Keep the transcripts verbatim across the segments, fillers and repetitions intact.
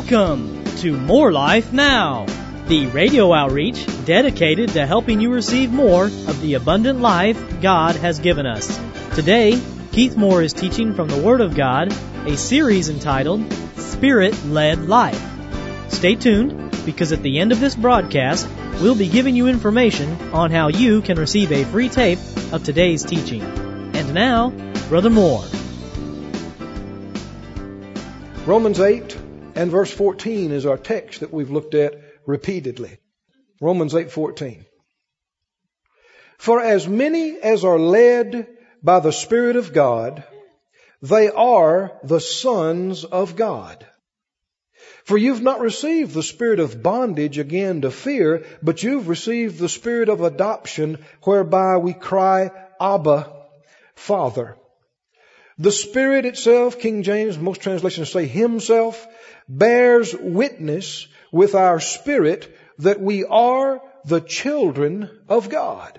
Welcome to More Life Now, the radio outreach dedicated to helping you receive more of the abundant life God has given us. Today, Keith Moore is teaching from the Word of God, a series entitled Spirit-Led Life. Stay tuned, because at the end of this broadcast, we'll be giving you information on how you can receive a free tape of today's teaching. And now, Brother Moore. Romans eight and verse fourteen is our text that we've looked at repeatedly. Romans eight fourteen. For as many as are led by the Spirit of God, they are the sons of God. For you've not received the spirit of bondage again to fear, but you've received the spirit of adoption, whereby we cry, Abba, Father. The Spirit itself, King James, most translations say Himself, bears witness with our spirit that we are the children of God.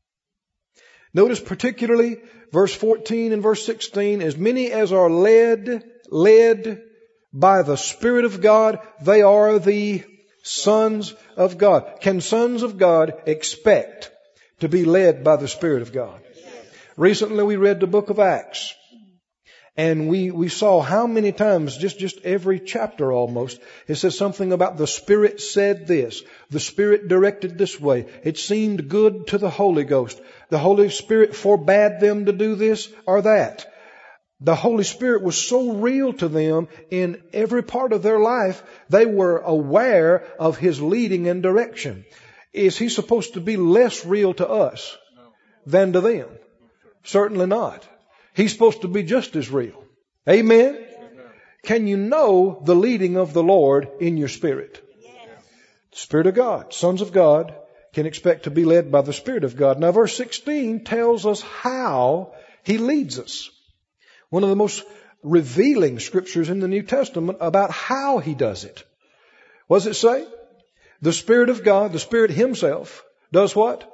Notice particularly verse fourteen and verse sixteen, as many as are led, led by the Spirit of God, they are the sons of God. Can sons of God expect to be led by the Spirit of God? Recently we read the book of Acts. And we, we saw how many times, just, just every chapter almost, it says something about the Spirit said this. The Spirit directed this way. It seemed good to the Holy Ghost. The Holy Spirit forbade them to do this or that. The Holy Spirit was so real to them in every part of their life, they were aware of His leading and direction. Is He supposed to be less real to us than to them? Certainly not. He's supposed to be just as real. Amen? Amen. Can you know the leading of the Lord in your spirit? Yes. Spirit of God, sons of God, can expect to be led by the Spirit of God. Now verse sixteen tells us how He leads us. One of the most revealing scriptures in the New Testament about how He does it. What does it say? The Spirit of God, the Spirit Himself, does what?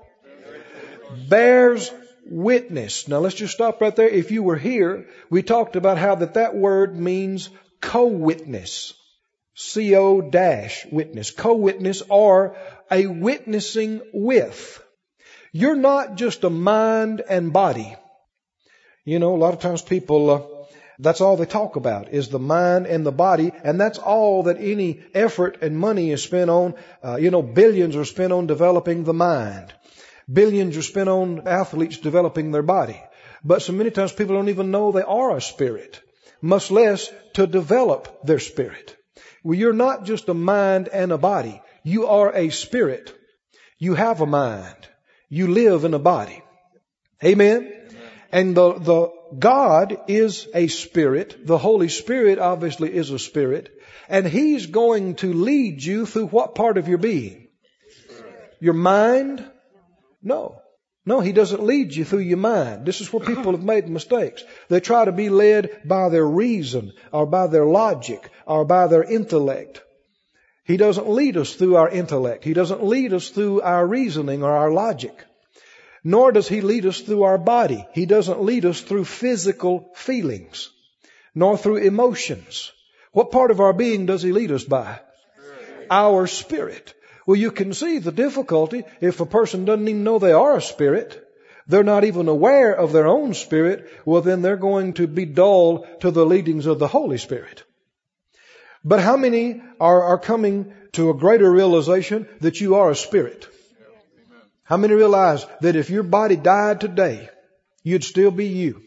Bears witness. Now let's just stop right there. If you were here, we talked about how that that word means co-witness. C O dash witness. Co-witness, or a witnessing with. You're not just a mind and body. You know, a lot of times people, uh, that's all they talk about is the mind and the body. And that's all that any effort and money is spent on. Uh, you know, billions are spent on developing the mind. Billions are spent on athletes developing their body. But so many times people don't even know they are a spirit, much less to develop their spirit. Well, you're not just a mind and a body. You are a spirit. You have a mind. You live in a body. Amen? Amen. And the, the God is a spirit. The Holy Spirit obviously is a spirit. And He's going to lead you through what part of your being? Your mind? No. No, He doesn't lead you through your mind. This is where people have made mistakes. They try to be led by their reason or by their logic or by their intellect. He doesn't lead us through our intellect. He doesn't lead us through our reasoning or our logic. Nor does He lead us through our body. He doesn't lead us through physical feelings, nor through emotions. What part of our being does He lead us by? Spirit. Our spirit. Well, you can see the difficulty if a person doesn't even know they are a spirit. They're not even aware of their own spirit. Well, then they're going to be dull to the leadings of the Holy Spirit. But how many are, are coming to a greater realization that you are a spirit? How many realize that if your body died today, you'd still be you?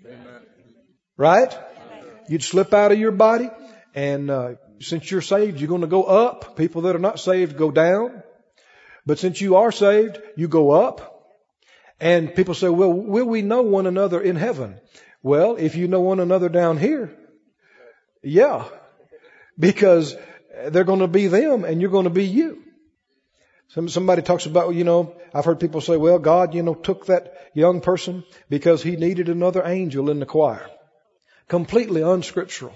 Right? You'd slip out of your body and, uh, since you're saved, you're going to go up. People that are not saved go down. But since you are saved, you go up. And people say, well, will we know one another in heaven? Well, if you know one another down here, yeah. Because they're going to be them and you're going to be you. Some, somebody talks about, you know, I've heard people say, well, God, you know, took that young person because He needed another angel in the choir. Completely unscriptural.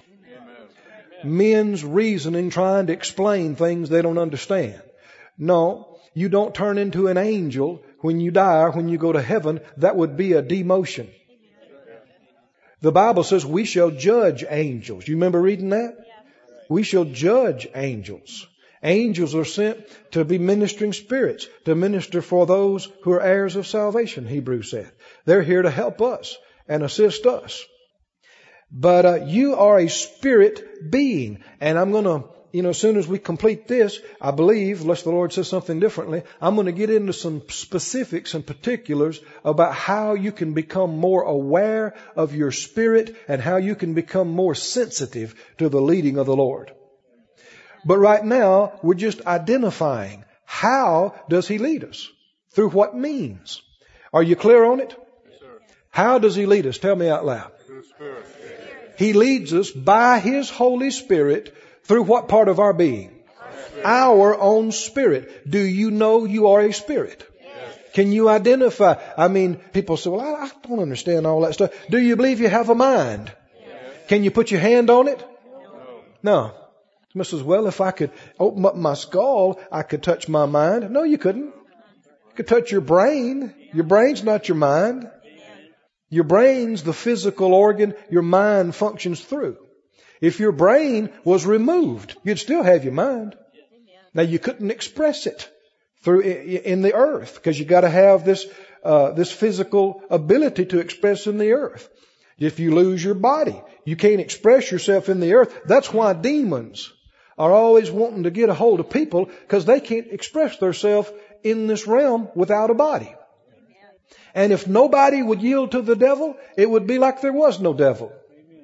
Men's reasoning trying to explain things they don't understand. No, you don't turn into an angel when you die or when you go to heaven. That would be a demotion. The Bible says we shall judge angels. You remember reading that? We shall judge angels. Angels are sent to be ministering spirits, to minister for those who are heirs of salvation, Hebrews said. They're here to help us and assist us. But uh, you are a spirit being. And I'm going to, you know, as soon as we complete this, I believe, unless the Lord says something differently, I'm going to get into some specifics and particulars about how you can become more aware of your spirit and how you can become more sensitive to the leading of the Lord. But right now, we're just identifying how does He lead us? Through what means? Are you clear on it? Yes, sir. How does He lead us? Tell me out loud. Through the Spirit. He leads us by His Holy Spirit through what part of our being? Our own spirit. Do you know you are a spirit? Yes. Can you identify? I mean, people say, well, I, I don't understand all that stuff. Do you believe you have a mind? Yes. Can you put your hand on it? No. No. Missus Well, if I could open up my skull, I could touch my mind. No, you couldn't. You could touch your brain. Your brain's not your mind. Your brain's the physical organ your mind functions through. If your brain was removed, you'd still have your mind. Now, you couldn't express it through in the earth because you got to have this uh, this physical ability to express in the earth. If you lose your body, you can't express yourself in the earth. That's why demons are always wanting to get a hold of people because they can't express themselves in this realm without a body. And if nobody would yield to the devil, it would be like there was no devil.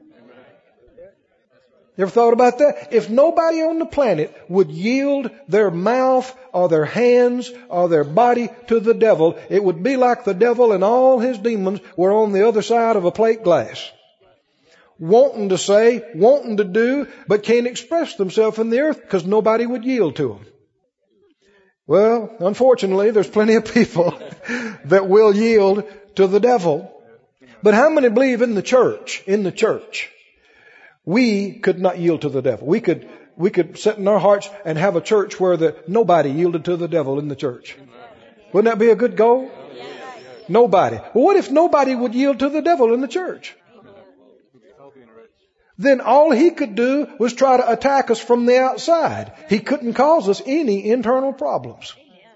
You ever thought about that? If nobody on the planet would yield their mouth or their hands or their body to the devil, it would be like the devil and all his demons were on the other side of a plate glass. Wanting to say, wanting to do, but can't express themselves in the earth because nobody would yield to them. Well, unfortunately, there's plenty of people that will yield to the devil. But how many believe in the church? In the church, we could not yield to the devil. We could, we could sit in our hearts and have a church where the, nobody yielded to the devil in the church. Wouldn't that be a good goal? Nobody. Well, what if nobody would yield to the devil in the church? Then all he could do was try to attack us from the outside. He couldn't cause us any internal problems.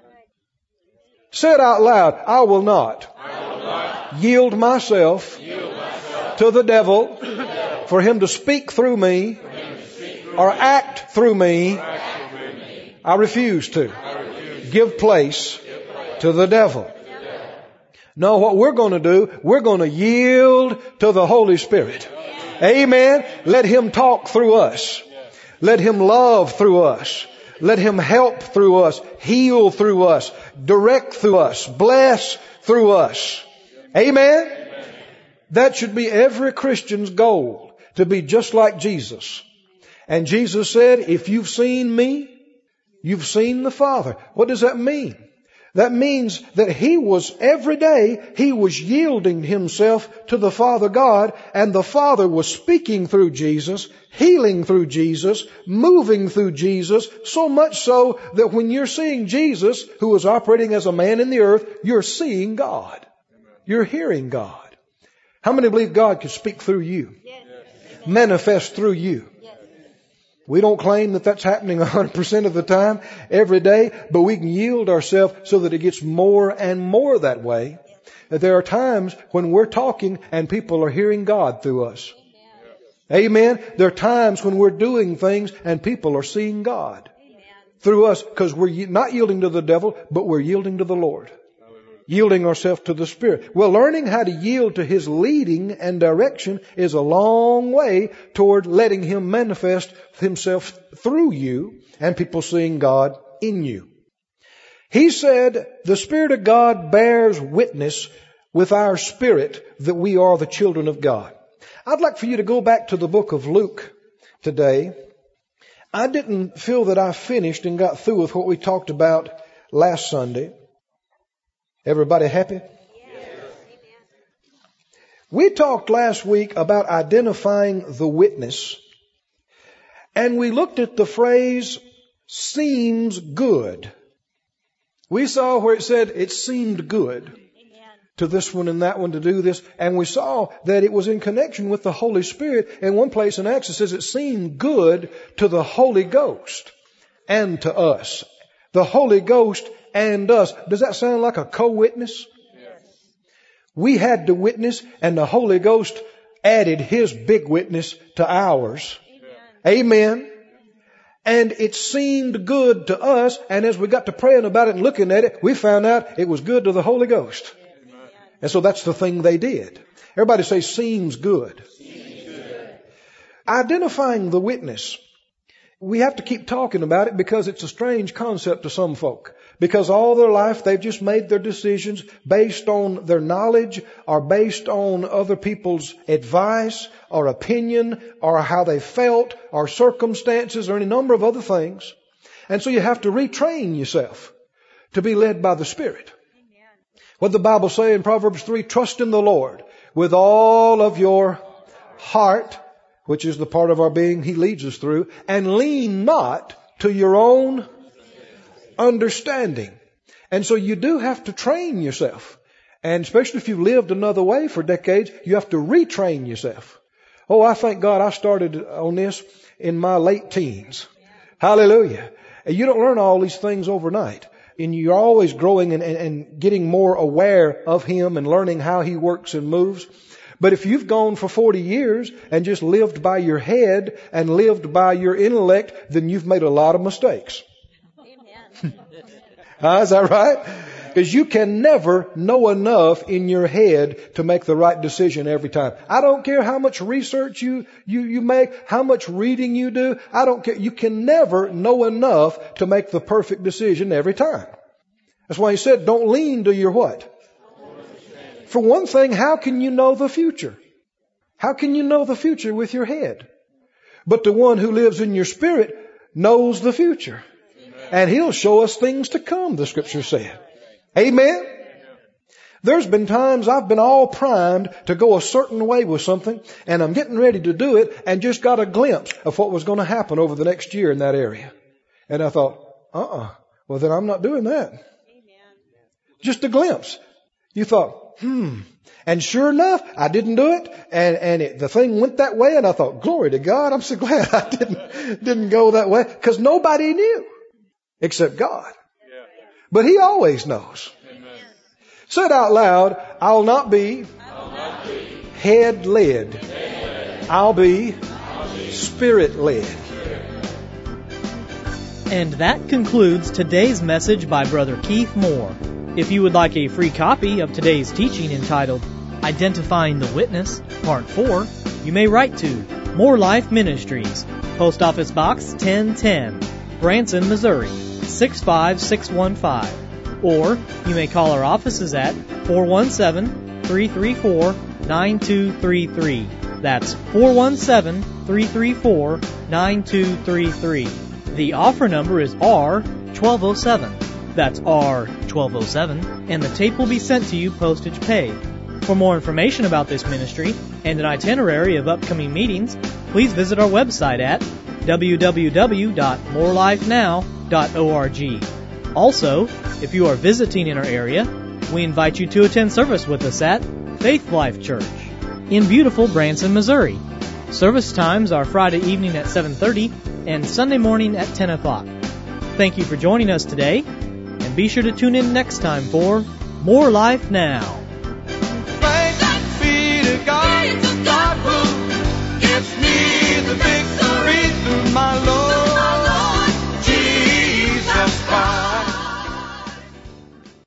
Say it out loud. I will not, I will not yield myself, yield myself to the devil to the devil for him to speak through me for him to speak through or me, act through me. act through me. I refuse to I refuse to give place give place to the devil. to the devil. No, what we're going to do, we're going to yield to the Holy Spirit. Amen. Let Him talk through us. Let Him love through us. Let Him help through us, heal through us, direct through us, bless through us. Amen. That should be every Christian's goal, to be just like Jesus. And Jesus said, if you've seen me, you've seen the Father. What does that mean? That means that He was, every day, He was yielding Himself to the Father God, and the Father was speaking through Jesus, healing through Jesus, moving through Jesus, so much so that when you're seeing Jesus, who was operating as a man in the earth, you're seeing God. You're hearing God. How many believe God could speak through you? Manifest through you? We don't claim that that's happening one hundred percent of the time, every day, but we can yield ourselves so that it gets more and more that way. That there are times when we're talking and people are hearing God through us. Amen. There are times when we're doing things and people are seeing God through us because we're not yielding to the devil, but we're yielding to the Lord. Yielding ourselves to the Spirit. Well, learning how to yield to His leading and direction is a long way toward letting Him manifest Himself through you and people seeing God in you. He said, the Spirit of God bears witness with our spirit that we are the children of God. I'd like for you to go back to the book of Luke today. I didn't feel that I finished and got through with what we talked about last Sunday. Everybody happy? Yes. We talked last week about identifying the witness. And we looked at the phrase, seems good. We saw where it said it seemed good to this one and that one to do this. And we saw that it was in connection with the Holy Spirit. In one place in Acts it says it seemed good to the Holy Ghost and to us. The Holy Ghost and us. Does that sound like a co-witness? Yes. We had to witness, and the Holy Ghost added His big witness to ours. Amen. Amen. And it seemed good to us, and as we got to praying about it and looking at it, we found out it was good to the Holy Ghost. Amen. And so that's the thing they did. Everybody say, seems good. Seems good. Identifying the witness. We have to keep talking about it because it's a strange concept to some folk. Because all their life they've just made their decisions based on their knowledge or based on other people's advice or opinion or how they felt or circumstances or any number of other things. And so you have to retrain yourself to be led by the Spirit. What the Bible say in Proverbs three, trust in the Lord with all of your heart, which is the part of our being He leads us through, and lean not to your own understanding. And so you do have to train yourself. And especially if you've lived another way for decades, you have to retrain yourself. Oh, I thank God I started on this in my late teens. Hallelujah. And you don't learn all these things overnight. And you're always growing and, and, and getting more aware of Him and learning how He works and moves. But if you've gone for forty years and just lived by your head and lived by your intellect, then you've made a lot of mistakes. Uh, is that right? Because you can never know enough in your head to make the right decision every time. I don't care how much research you, you, you make, how much reading you do. I don't care. You can never know enough to make the perfect decision every time. That's why He said, don't lean to your what? For one thing, how can you know the future? How can you know the future with your head? But the one who lives in your spirit knows the future. And He'll show us things to come, the Scripture said. Amen? There's been times I've been all primed to go a certain way with something, and I'm getting ready to do it, and just got a glimpse of what was going to happen over the next year in that area. And I thought, uh-uh, well then I'm not doing that. Just a glimpse. You thought, hmm. And sure enough, I didn't do it, and, and it, the thing went that way, and I thought, glory to God, I'm so glad I didn't, didn't go that way, because nobody knew. Except God. Yeah. But He always knows. Amen. Say it out loud. I'll not be, I'll not be head led. Head. I'll be, I'll be spirit led. And that concludes today's message by Brother Keith Moore. If you would like a free copy of today's teaching entitled Identifying the Witness, Part four, you may write to More Life Ministries, Post Office Box ten ten, Branson, Missouri, six five six one five. Or you may call our offices at four one seven, three three four, nine two three three. That's four one seven, three three four, nine two three three. The offer number is R twelve oh seven. That's R twelve oh seven, and the tape will be sent to you postage paid. For more information about this ministry and an itinerary of upcoming meetings, please visit our website at w w w dot more life now dot org. Also, if you are visiting in our area, we invite you to attend service with us at Faith Life Church in beautiful Branson, Missouri. Service times are Friday evening at seven thirty and Sunday morning at ten o'clock. Thank you for joining us today, and be sure to tune in next time for More Life Now.